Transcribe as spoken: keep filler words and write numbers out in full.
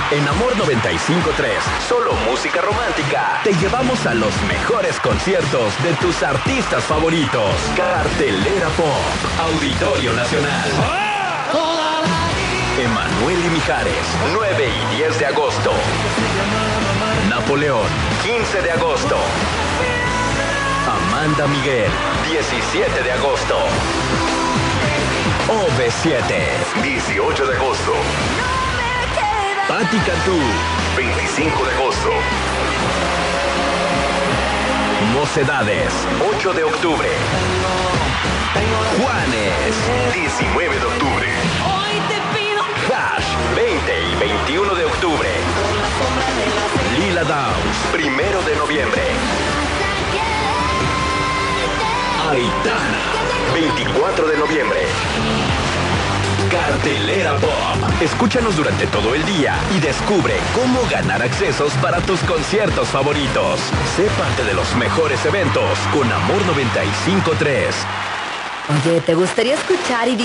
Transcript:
En Amor noventa y cinco punto tres, solo música romántica, te llevamos a los mejores conciertos de tus artistas favoritos. Cartelera Pop, Auditorio Nacional. Emanuel y Mijares, nueve y diez de agosto. Napoleón, quince de agosto. Amanda Miguel, diecisiete de agosto. O V siete, dieciocho de agosto. Patti Cantú, veinticinco de agosto. Mocedades, ocho de octubre. Juanes, diecinueve de octubre. Hash, veinte y veintiuno de octubre. Lila Downs, primero de noviembre. Aitana, veinticuatro de noviembre. Cartelera Pop. Escúchanos durante todo el día y descubre cómo ganar accesos para tus conciertos favoritos. Sé parte de los mejores eventos con Amor noventa y cinco punto tres. Oye, ¿te gustaría escuchar y